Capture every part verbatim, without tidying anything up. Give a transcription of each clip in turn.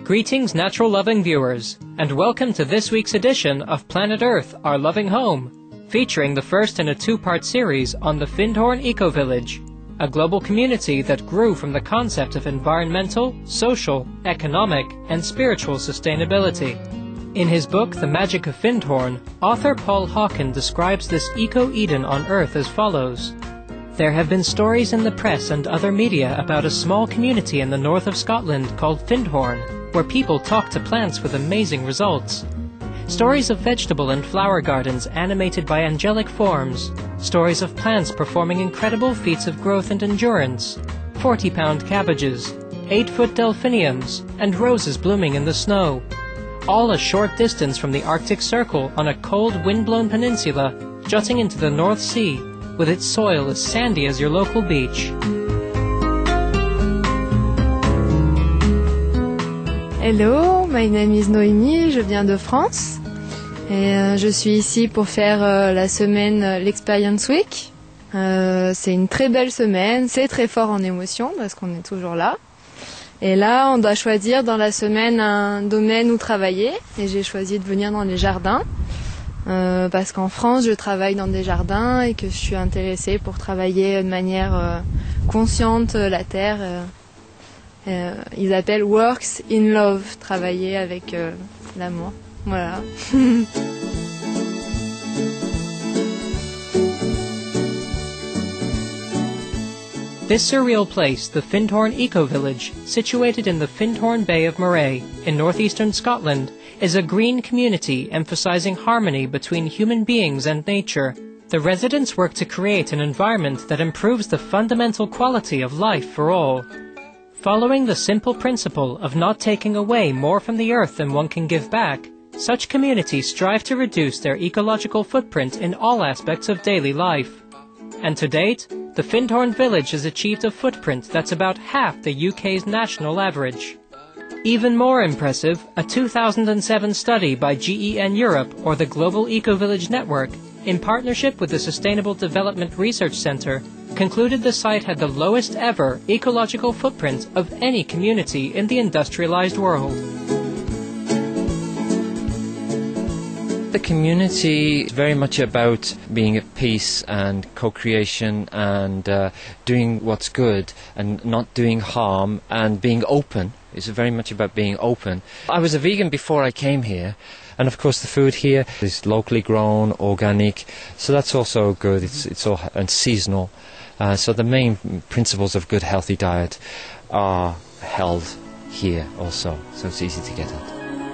Greetings, natural-loving viewers, and welcome to this week's edition of Planet Earth, Our Loving Home, featuring the first in a two-part series on the Findhorn Eco-Village, a global community that grew from the concept of environmental, social, economic, and spiritual sustainability. In his book, The Magic of Findhorn, author Paul Hawken describes this eco-Eden on Earth as follows. There have been stories in the press and other media about a small community in the north of Scotland called Findhorn, where people talk to plants with amazing results. Stories of vegetable and flower gardens animated by angelic forms. Stories of plants performing incredible feats of growth and endurance. forty-pound cabbages, eight-foot delphiniums, and roses blooming in the snow. All a short distance from the Arctic Circle on a cold, wind-blown peninsula jutting into the North Sea, with its soil as sandy as your local beach. Hello, my name is Noémie, je viens de France et euh, je suis ici pour faire euh, la semaine euh, l'Experience Week. Euh, c'est une très belle semaine, c'est très fort en émotion parce qu'on est toujours là. Et là, on doit choisir dans la semaine un domaine où travailler et j'ai choisi de venir dans les jardins euh, parce qu'en France, je travaille dans des jardins et que je suis intéressée pour travailler de manière euh, consciente la terre. Euh, Euh, ils appellent Works in Love, travailler avec euh, l'amour. Voilà. This surreal place, the Findhorn Eco-Village, situated in the Findhorn Bay of Moray, in northeastern Scotland, is a green community emphasizing harmony between human beings and nature. The residents work to create an environment that improves the fundamental quality of life for all. Following the simple principle of not taking away more from the earth than one can give back, such communities strive to reduce their ecological footprint in all aspects of daily life. And to date, the Findhorn village has achieved a footprint that's about half the U K's national average. Even more impressive, a two thousand seven study by G E N Europe, or the Global Eco-Village Network, in partnership with the Sustainable Development Research Centre, concluded the site had the lowest ever ecological footprint of any community in the industrialized world. The community is very much about being at peace and co-creation and uh, doing what's good and not doing harm and being open. It's very much about being open. I was a vegan before I came here, and of course the food here is locally grown, organic, so that's also good. It's, it's all and seasonal. Uh, so the main principles of good healthy diet are held here also, so it's easy to get at.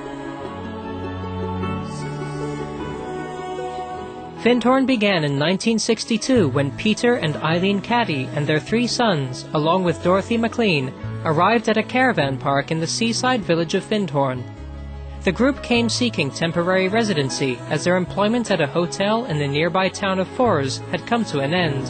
Findhorn began in nineteen sixty-two when Peter and Eileen Caddy and their three sons, along with Dorothy McLean, arrived at a caravan park in the seaside village of Findhorn. The group came seeking temporary residency as their employment at a hotel in the nearby town of Forres had come to an end.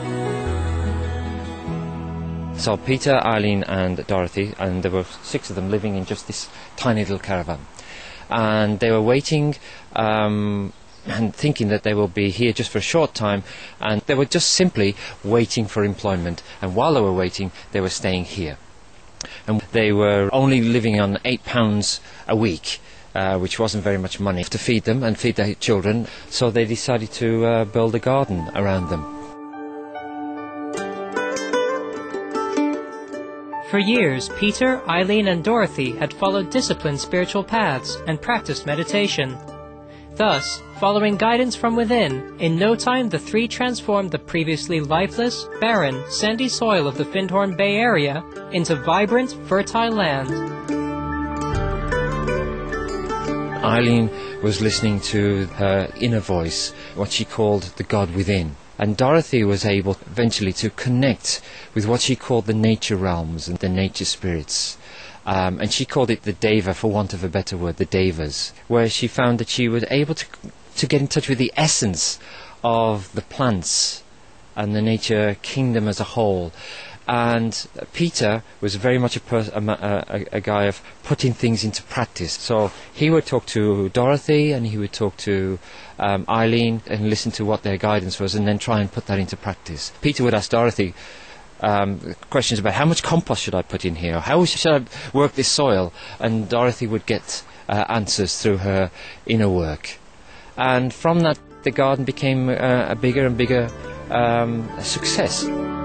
So Peter, Eileen and Dorothy, and there were six of them living in just this tiny little caravan. And they were waiting um, and thinking that they will be here just for a short time, and they were just simply waiting for employment. And while they were waiting, they were staying here. And they were only living on eight pounds a week, uh, which wasn't very much money to feed them and feed their children, so they decided to uh, build a garden around them. For years, Peter, Eileen and Dorothy had followed disciplined spiritual paths and practiced meditation. Thus, following guidance from within, in no time the three transformed the previously lifeless, barren, sandy soil of the Findhorn Bay area into vibrant, fertile land. Eileen was listening to her inner voice, what she called the God within. And Dorothy was able eventually to connect with what she called the nature realms and the nature spirits. Um, and she called it the Deva, for want of a better word, the Devas, where she found that she was able to, to get in touch with the essence of the plants and the nature kingdom as a whole. And Peter was very much a, pers a, a, a guy of putting things into practice. So he would talk to Dorothy and he would talk to um, Eileen and listen to what their guidance was and then try and put that into practice. Peter would ask Dorothy, um, questions about how much compost should I put in here, or how should I work this soil, and Dorothy would get uh, answers through her inner work. And from that, the garden became uh, a bigger and bigger um, success.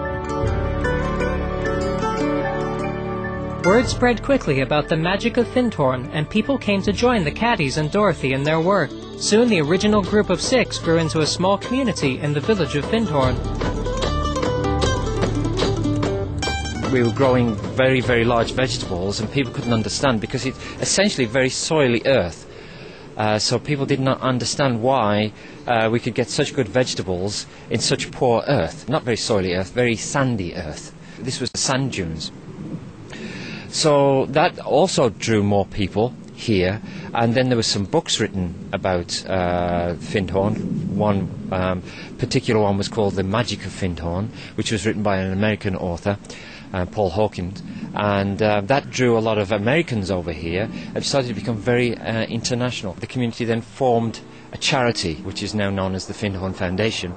Word spread quickly about the magic of Findhorn, and people came to join the Caddies and Dorothy in their work. Soon the original group of six grew into a small community in the village of Findhorn. We were growing very, very large vegetables, and people couldn't understand because it's essentially very soily earth. Uh, so people did not understand why uh, we could get such good vegetables in such poor earth. Not very soily earth, very sandy earth. This was sand dunes. So that also drew more people here, and then there were some books written about uh, Findhorn. One um, particular one was called The Magic of Findhorn, which was written by an American author, uh, Paul Hawkins, and uh, that drew a lot of Americans over here and started to become very uh, international. The community then formed a charity, which is now known as the Findhorn Foundation.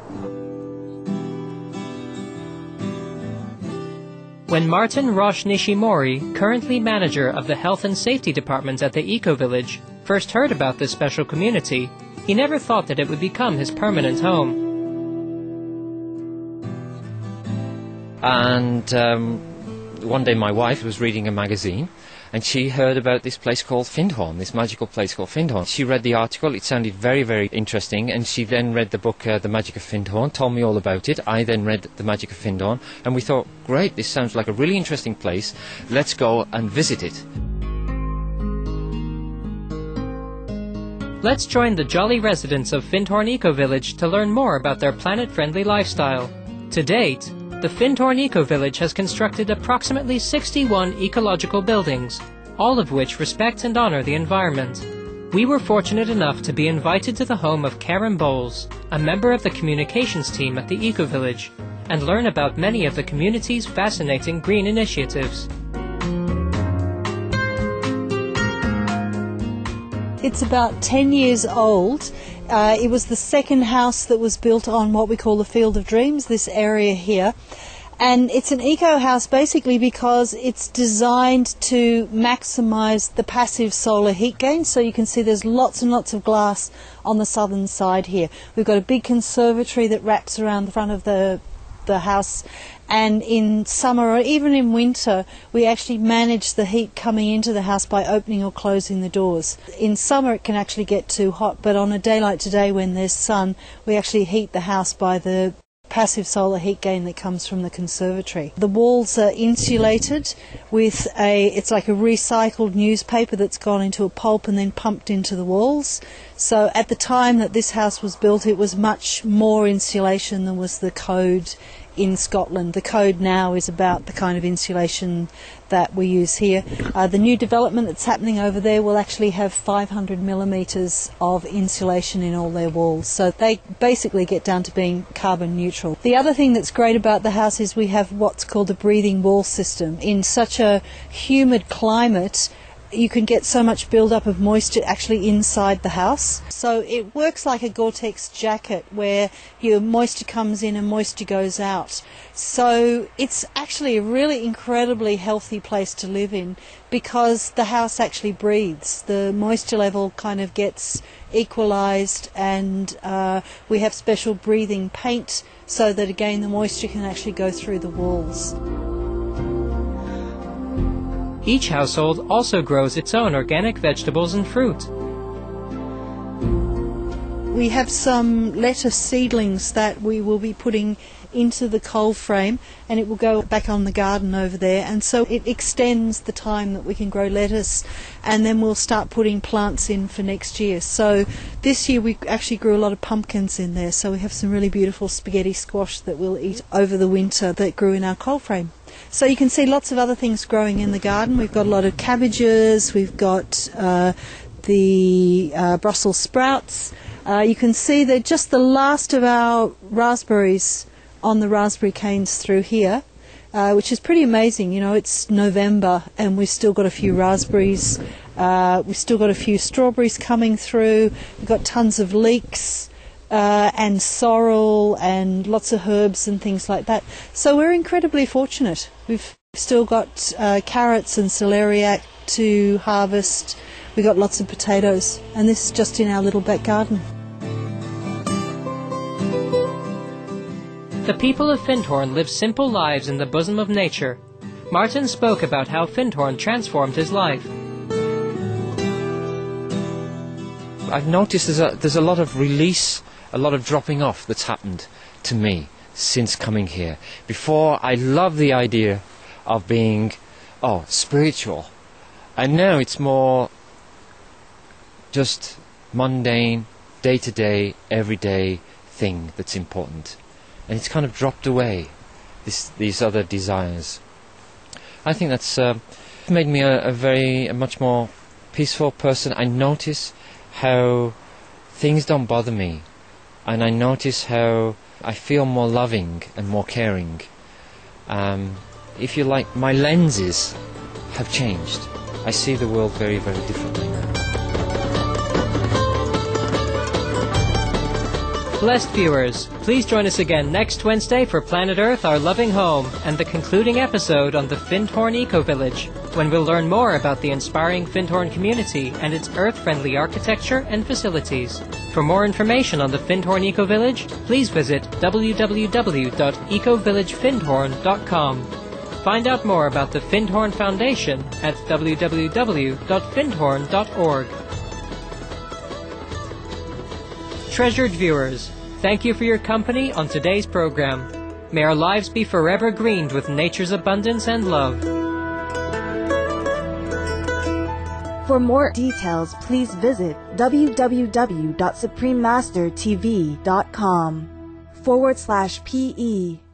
When Martin Roche Nishimori, currently manager of the Health and Safety Department at the Eco-Village, first heard about this special community, he never thought that it would become his permanent home. And um, one day my wife was reading a magazine, and she heard about this place called Findhorn, this magical place called Findhorn. She read the article, it sounded very, very interesting, and she then read the book uh, The Magic of Findhorn, told me all about it. I then read The Magic of Findhorn, and we thought, great, this sounds like a really interesting place, let's go and visit it. Let's join the jolly residents of Findhorn Eco-Village to learn more about their planet-friendly lifestyle. To date, the Findhorn Eco-Village has constructed approximately sixty-one ecological buildings, all of which respect and honor the environment. We were fortunate enough to be invited to the home of Karen Bowles, a member of the communications team at the Eco-Village, and learn about many of the community's fascinating green initiatives. It's about ten years old. Uh, it was the second house that was built on what we call the Field of Dreams, this area here. And it's an eco house basically because it's designed to maximise the passive solar heat gain. So you can see there's lots and lots of glass on the southern side here. We've got a big conservatory that wraps around the front of the the house, and in summer or even in winter we actually manage the heat coming into the house by opening or closing the doors. In summer it can actually get too hot, but on a day like today when there's sun we actually heat the house by the passive solar heat gain that comes from the conservatory. The walls are insulated with a, it's like a recycled newspaper that's gone into a pulp and then pumped into the walls. So at the time that this house was built it was much more insulation than was the code in Scotland. The code now is about the kind of insulation that we use here. Uh, the new development that's happening over there will actually have five hundred millimetres of insulation in all their walls, so they basically get down to being carbon neutral. The other thing that's great about the house is we have what's called a breathing wall system. In such a humid climate you can get so much build-up of moisture actually inside the house. So it works like a Gore-Tex jacket where your moisture comes in and moisture goes out. So it's actually a really incredibly healthy place to live in because the house actually breathes. The moisture level kind of gets equalised, and uh, we have special breathing paint so that again the moisture can actually go through the walls. Each household also grows its own organic vegetables and fruit. We have some lettuce seedlings that we will be putting into the cold frame, and it will go back on the garden over there, and so it extends the time that we can grow lettuce, and then we'll start putting plants in for next year. So this year we actually grew a lot of pumpkins in there, so we have some really beautiful spaghetti squash that we'll eat over the winter that grew in our cold frame. So you can see lots of other things growing in the garden. We've got a lot of cabbages, we've got uh, the uh, Brussels sprouts. Uh, you can see they're just the last of our raspberries on the raspberry canes through here, uh, which is pretty amazing. You know, it's November and we've still got a few raspberries, uh, we've still got a few strawberries coming through, we've got tons of leeks, uh, and sorrel and lots of herbs and things like that. So we're incredibly fortunate. We've still got uh, carrots and celeriac to harvest. We've got lots of potatoes, and this is just in our little back garden. The people of Findhorn live simple lives in the bosom of nature. Martin spoke about how Findhorn transformed his life. I've noticed there's a, there's a lot of release, a lot of dropping off that's happened to me since coming here. Before, I loved the idea of being, oh, spiritual. And now it's more just mundane, day-to-day, everyday thing that's important. And it's kind of dropped away, this, these other desires. I think that's uh, made me a, a very, a much more peaceful person. I notice how things don't bother me. And I notice how I feel more loving and more caring. Um, if you like, my lenses have changed. I see the world very, very differently now. Blessed viewers, please join us again next Wednesday for Planet Earth, Our Loving Home, and the concluding episode on the Findhorn Eco-Village, when we'll learn more about the inspiring Findhorn community and its earth-friendly architecture and facilities. For more information on the Findhorn Eco-Village, please visit w w w dot eco village findhorn dot com. Find out more about the Findhorn Foundation at w w w dot findhorn dot org. Treasured viewers, thank you for your company on today's program. May our lives be forever greened with nature's abundance and love. For more details, please visit w w w dot supreme master t v dot com forward slash P E